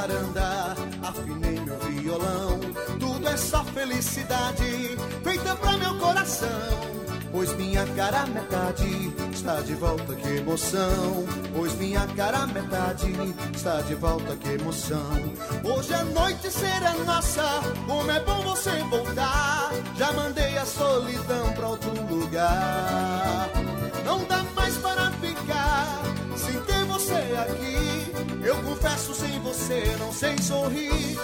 varanda, afinei meu violão. Tudo é só felicidade, feita pra meu coração. Pois minha cara metade está de volta, que emoção. Pois minha cara metade está de volta, que emoção. Hoje a noite será nossa, como é bom você voltar. Já mandei a solidão pra outro lugar. Não dá mais para ficar sem ter você aqui. Eu confesso, sem você não sei sorrir.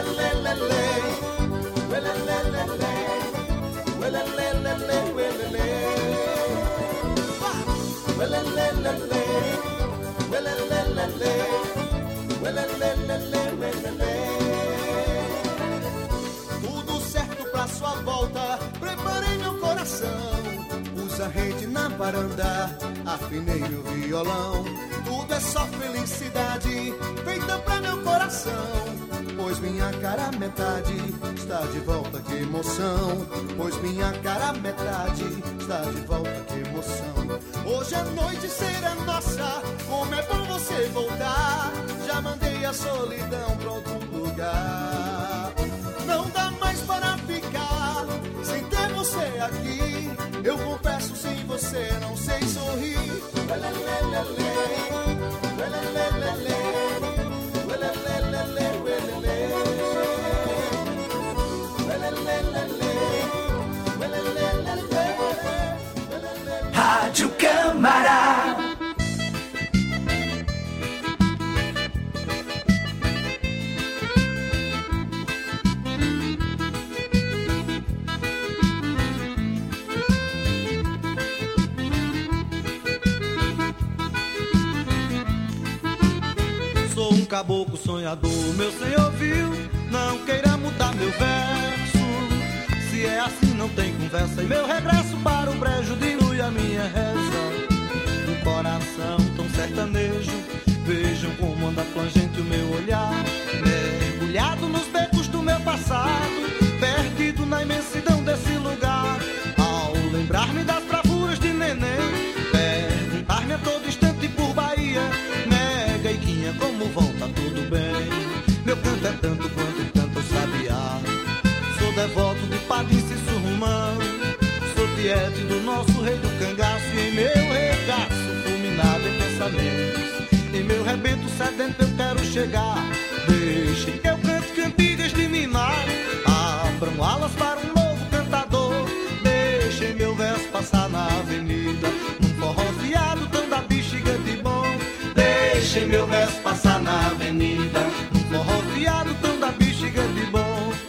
Tudo certo pra sua volta, preparei meu coração. Pus a rede na varanda, afinei meu violão. Tudo é só felicidade, feita pra meu coração. Pois minha cara metade está de volta, que emoção. Pois minha cara metade está de volta, que emoção. Hoje a noite será nossa, como é bom você voltar. Já mandei a solidão pra outro lugar. Não dá mais para ficar sem ter você aqui. Eu confesso, sem você não sei sorrir. Rádio Câmara. Sou um caboclo sonhador, meu senhor viu. Não queira mudar meu verso. Se é assim não tem conversa. E meu regresso para o brejo dilui a minha reza. Um coração tão sertanejo, vejam como anda plangente o meu olhar. Mergulhado nos becos do meu passado, perdido na imensidão desse lugar. Ao lembrar-me das bravuras de neném, perguntar-me a todo instante por Bahia. Nega e Quinha, como vão, tá tudo bem? Meu canto é tanto quanto canta o sabiá. Sou devoto de Padim Surrumão, sou tiete do nosso rei do cangaço. E em meu regaço, fulminado em pensamentos, em meu rebento sedento eu quero chegar. Deixem que eu cante cantigas de ninar, abram alas para um novo cantador. Deixem meu verso passar na avenida, num forroseado tão da bexiga de bom. Deixem meu verso passar na avenida, num forroseado tão da bexiga de bom.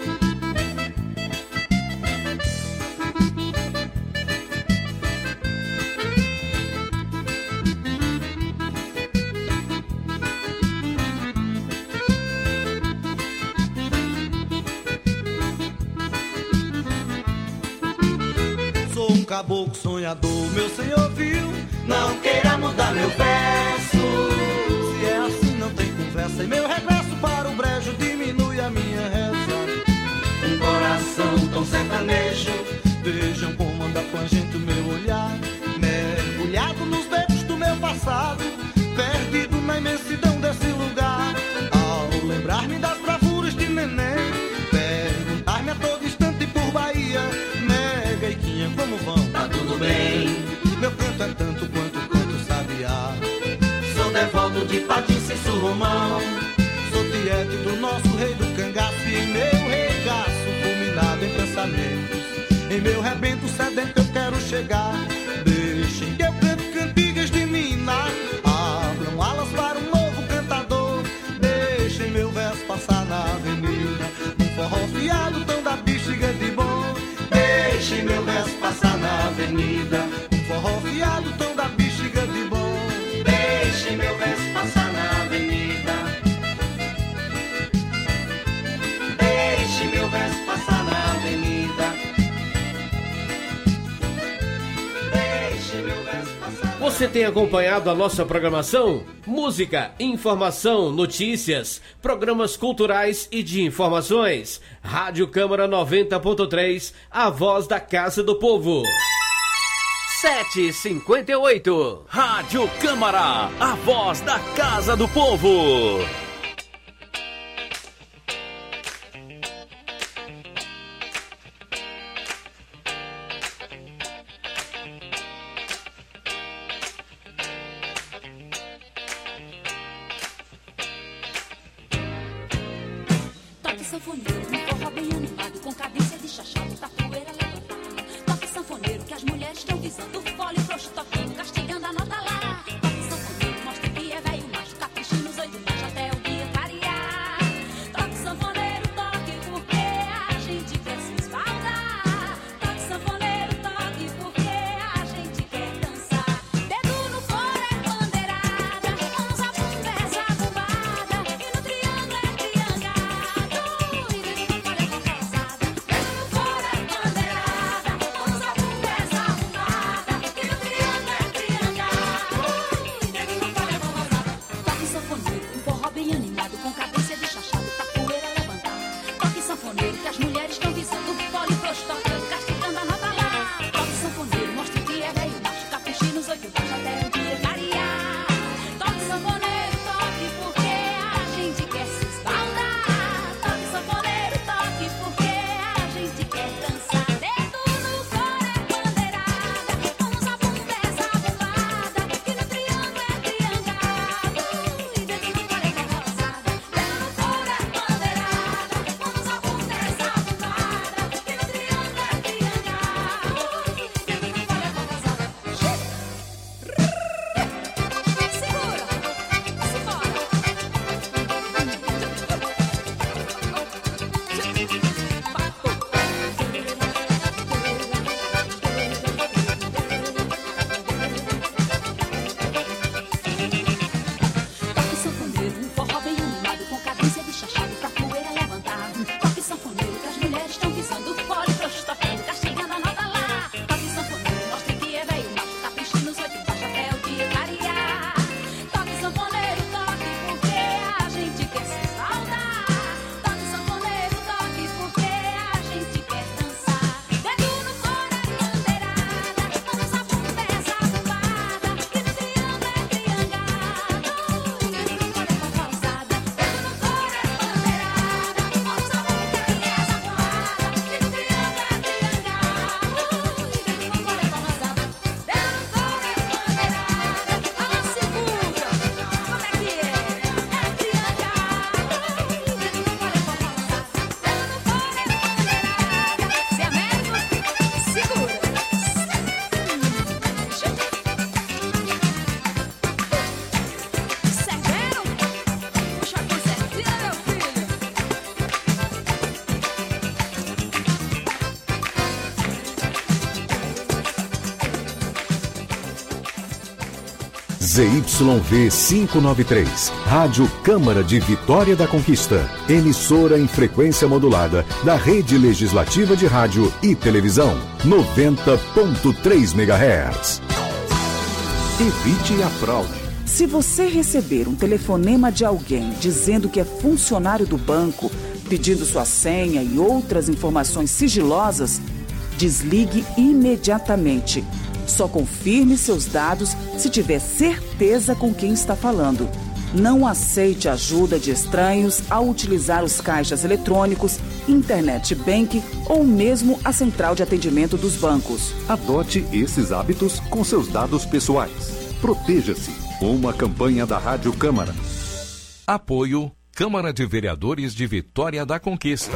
Caboclo sonhador, meu senhor viu. Não queira mudar meu verso. Se é assim não tem conversa. E meu regresso para o brejo diminui a minha reza. Um coração tão sertanejo, vejam como anda plangente o meu olhar. Mergulhado nos becos do meu passado, perdido na imensidão desse lugar. Ao lembrar-me das bravuras de neném, perguntar-me a todo instante por Bahia. Nega e Quinha, como vão? Tá tudo bem. Meu canto é tanto quanto canto o sabiá. Sou devoto de Padim Surrumão, sou tiete do nosso rei do cangaço. E em meu regaço, fulminado em pensamentos, em meu rebento sedento eu quero chegar. Deixem que eu cante cantigas de ninar, abram alas para um novo cantador. Deixem meu verso passar na avenida, um forroseado tão da bexiga de bom. Deixem meu verso passar na avenida, um forroseado tão da bexiga de bom. Deixem meu verso passar na avenida. Deixem meu verso passar na avenida. Deixem meu verso passar. Você tem acompanhado a nossa programação? Música, informação, notícias, programas culturais e de informações. Rádio Câmara 90.3, a voz da Casa do Povo. 7h58. Rádio Câmara, a voz da Casa do Povo. sanfoneiro, um forró bem animado, com cadência de chachado, capoeira levantada. Toque sanfoneiro, que as mulheres estão visando, fole, frouxo, tocando, castigando a nota lá. Toque sanfoneiro, mostra que é velho macho, capricho nos 8 machos até o dia clarear. Toque sanfoneiro, toque porque a gente quer se esbaldar. Toque sanfoneiro, toque porque a gente quer dançar. Dedo no fora é bandeirada, mãos à bunda é zabumbada, e no triângulo é triangado, e dedo no fora é confessada. Dedo no fora é bandeirada, mãos à bunda é zabumbada, e no triângulo é triangado, e dedo no fora é confessada. Toque sanfoneiro, um forró bem animado, com cadência de chachado, capoeira levantada. Toque sanfoneiro, que as mulheres estão visando, fole, frouxo, tocando, castigando a nota lá. Toque sanfoneiro, mostra que é velho macho, capricho nos 8 machos até o dia clarear. Toque sanfoneiro, toque porque a gente quer se esbaldar. Toque sanfoneiro, toque porque a gente quer dançar. Dedo no fora é bandeirada, mãos à bunda é zabumbada, e no triângulo é triangado, e dedo no fora é confessada. Dedo no fora é bandeirada, mãos à bunda é zabumbada, e no triângulo é triangado, e dedo no fora é confessada. Segura, se fora. Toque sanfoneiro, um forró bem animado, com cadência de chachado, capoeira levantada. Toque sanfoneiro, que as mulheres estão visando, fole, frouxo, tocando, castigando a nota lá. Toque sanfoneiro, mostra que é velho macho, capricho nos 8 machos até o dia clarear. Toque sanfoneiro, toque porque a gente quer se esbaldar. Toque sanfoneiro, toque porque a gente quer dançar. Dedo no fora é bandeirada, mãos à bunda é zabumbada, e no triângulo é triangado, e dedo no fora é confessada. Dedo no fora é bandeirada, mãos à bunda é zabumbada, e no triângulo é triangado, e dedo no fora é confessada. Dedo no fora é bandeirada, fala segura, como é que é? É triangado, e dedo no fora é confessada. Dedo no fora é bandeirada, se é mesmo, segura. Serveram? Puxa com certinha, meu filho. ZYV 593, Rádio Câmara de Vitória da Conquista, emissora em frequência modulada da Rede Legislativa de Rádio e Televisão, 90.3 MHz. Evite a fraude. Se você receber um telefonema de alguém dizendo que é funcionário do banco, pedindo sua senha e outras informações sigilosas, desligue imediatamente. Só confirme seus dados se tiver certeza com quem está falando. Não aceite ajuda de estranhos ao utilizar os caixas eletrônicos, internet banking ou mesmo a central de atendimento dos bancos. Adote esses hábitos com seus dados pessoais. Proteja-se. Uma campanha da Rádio Câmara. Apoio Câmara de Vereadores de Vitória da Conquista.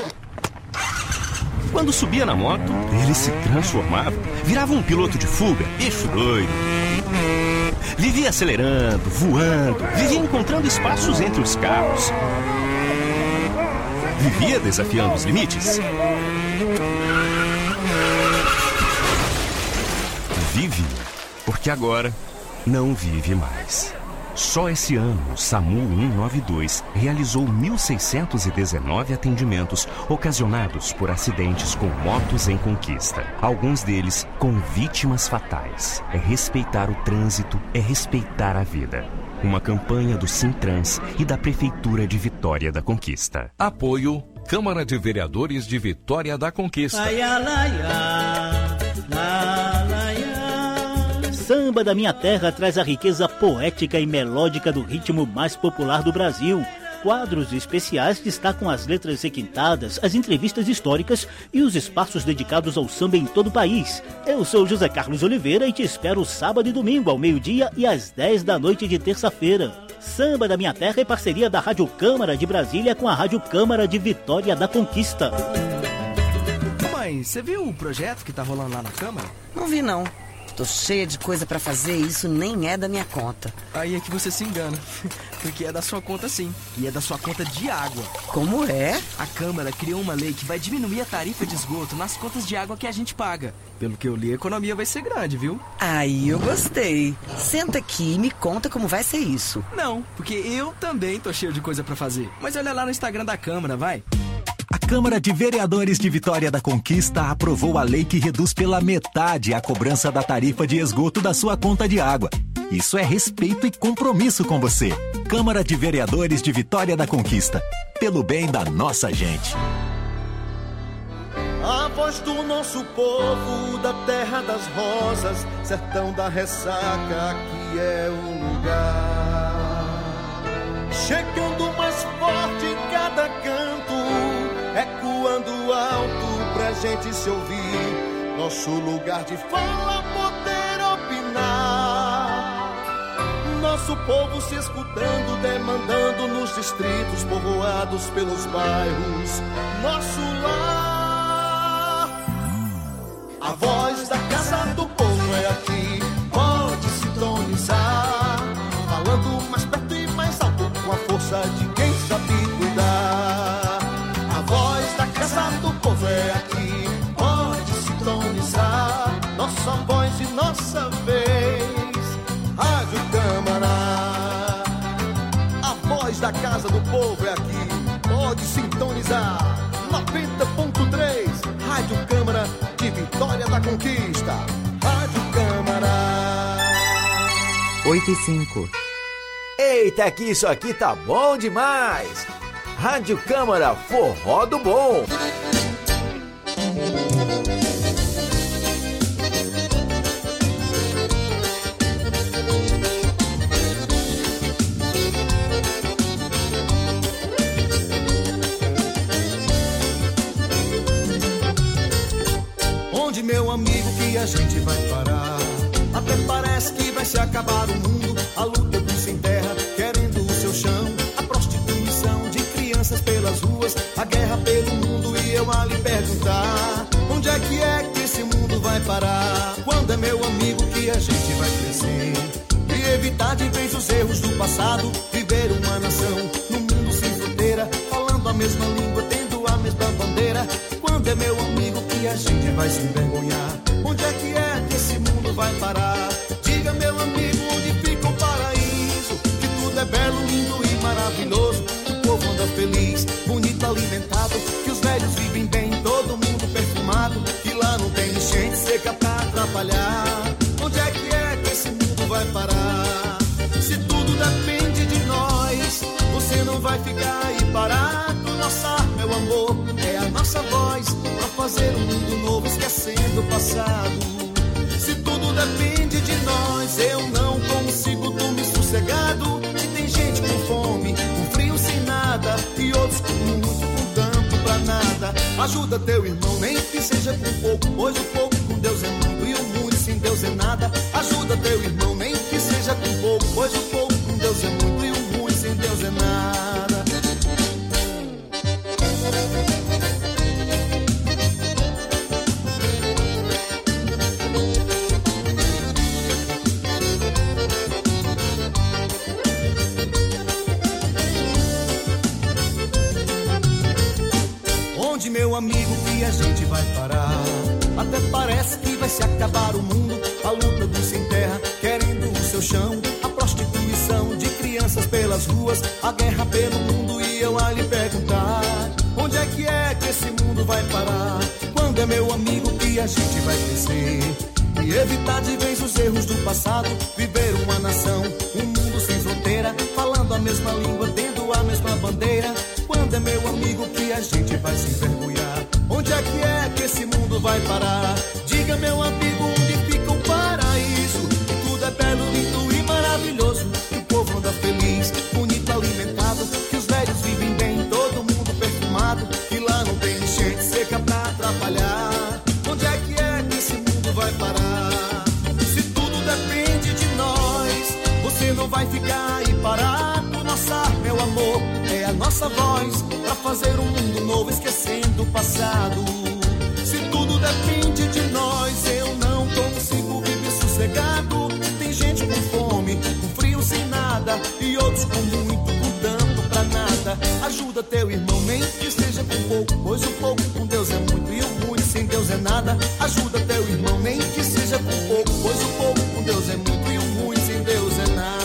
Quando subia na moto, ele se transformava, virava um piloto de fuga, bicho doido. Vivia acelerando, voando, vivia encontrando espaços entre os carros. Vivia desafiando os limites. Vive, porque agora não vive mais. Só esse ano, o SAMU 192 realizou 1.619 atendimentos ocasionados por acidentes com motos em conquista. Alguns deles com vítimas fatais. É respeitar o trânsito, é respeitar a vida. Uma campanha do Sintrans e da Prefeitura de Vitória da Conquista. Apoio Câmara de Vereadores de Vitória da Conquista. Samba da Minha Terra traz a riqueza poética e melódica do ritmo mais popular do Brasil. quadros especiais destacam as letras requintadas, as entrevistas históricas e os espaços dedicados ao samba em todo o país. Eu sou José Carlos Oliveira e te espero sábado e domingo ao meio-dia e às 10 da noite de terça-feira. Samba da Minha Terra é parceria da Rádio Câmara de Brasília com a Rádio Câmara de Vitória da Conquista. Mãe, você viu o projeto que tá rolando lá na Câmara? Não vi, não. Tô cheia de coisa pra fazer e isso nem é da minha conta. Aí é que você se engana, porque é da sua conta sim, e é da sua conta de água. Como é? A Câmara criou uma lei que vai diminuir a tarifa de esgoto nas contas de água que a gente paga. Pelo que eu li, a economia vai ser grande, viu? Aí eu gostei. Senta aqui e me conta como vai ser isso. Não, porque eu também tô cheio de coisa pra fazer. Mas olha lá no Instagram da Câmara, vai. A Câmara de Vereadores de Vitória da Conquista aprovou a lei que reduz pela metade a cobrança da tarifa de esgoto da sua conta de água. Isso é respeito e compromisso com você. Câmara de Vereadores de Vitória da Conquista. Pelo bem da nossa gente. A voz do nosso povo, da terra das rosas, sertão da ressaca, aqui é o lugar. Chegando mais forte em cada canto, ecoando alto pra gente se ouvir. Nosso lugar de fala, poder opinar. Nosso povo se escutando, demandando nos distritos, povoados pelos bairros. Nosso lar. A voz da Casa do Povo é aqui, pode sintonizar. Falando mais perto e mais alto, com a força de quem sabe cuidar. A voz da Casa do Povo é aqui, pode sintonizar. Nossa voz e nossa vez, Rádio Câmara. A voz da Casa do Povo é aqui, pode sintonizar. 90.3, Rádio Câmara de Vitória da Conquista. Rádio Câmara. 8:05. Eita, que isso aqui tá bom demais! Rádio Câmara, forró do bom! Onde, meu amigo, que a gente vai parar? Até parece que vai se acabar o mundo. A luta dos sem terra, querendo o seu chão. A prostituição de crianças pelas ruas. A guerra pelo mundo e eu a lhe perguntar: onde é que esse mundo vai parar? Quando é, meu amigo, que a gente vai crescer? E evitar de vez os erros do passado. Viver uma nação num mundo sem fronteira, falando a mesma língua, tendo a mesma bandeira. Quando é, meu amigo, que a gente vai se envergonhar? Onde é que esse mundo vai parar? Diga, meu amigo, onde fica o paraíso? Que tudo é belo, lindo e maravilhoso. O povo anda feliz, bonito, alimentado. Que os velhos vivem bem, todo mundo perfumado. Que lá não tem enchente seca pra atrapalhar. Onde é que esse mundo vai parar? Se tudo depende de nós, você não vai ficar aí parado. Nossa arma, meu amor, é a nossa voz pra fazer um mundo novo, esquecendo o passado. Se tudo depende de nós, eu não consigo dormir sossegado. Se tem gente com fome, com frio sem nada, e outros com muito, com tanto pra nada. Ajuda teu irmão, nem que seja com pouco, pois o pouco com Deus é muito e o muito sem Deus é nada. Ajuda teu irmão, nem que seja com pouco, pois o pouco com Deus é muito e o muito sem Deus é nada. Onde, meu amigo, que a gente vai parar? Até parece que vai se acabar o mundo. A luta dos sem terra, querendo o seu chão. A prostituição de crianças pelas ruas. A guerra pelo mundo e eu a lhe perguntar: onde é que esse mundo vai parar? Quando é, meu amigo, que a gente vai crescer? E evitar de vez os erros do passado. Viver uma nação, um mundo sem fronteira, falando a mesma língua, tendo a mesma bandeira. Quando é, meu amigo, que a gente vai se envergonhar? Onde é que esse mundo vai parar? Diga, meu amigo, onde fica o paraíso? Que tudo é belo, lindo e maravilhoso. Que o povo anda feliz, bonito, alimentado. Que os velhos nossa voz pra fazer um mundo novo, esquecendo o passado. Se tudo depende de nós, eu não consigo viver sossegado. Tem gente com fome, com frio, sem nada, e outros com muito, com tanto pra nada. Ajuda teu irmão, nem que seja com pouco, pois o pouco com Deus é muito e o muito sem Deus é nada. Ajuda teu irmão, nem que seja com pouco, pois o pouco com Deus é muito e o muito sem Deus é nada.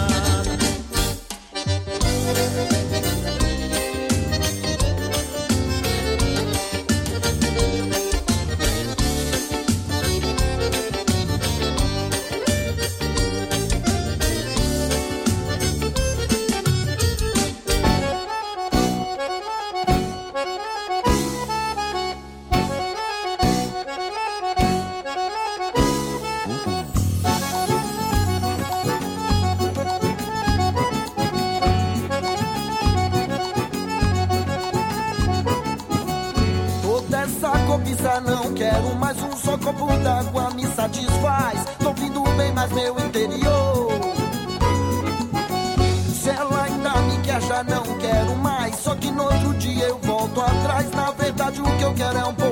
Não quero mais um só copo d'água, me satisfaz. Tô vindo bem mais meu interior. Se ela ainda me quer, já não quero mais. Só que no outro dia eu volto atrás. Na verdade o que eu quero é um pouco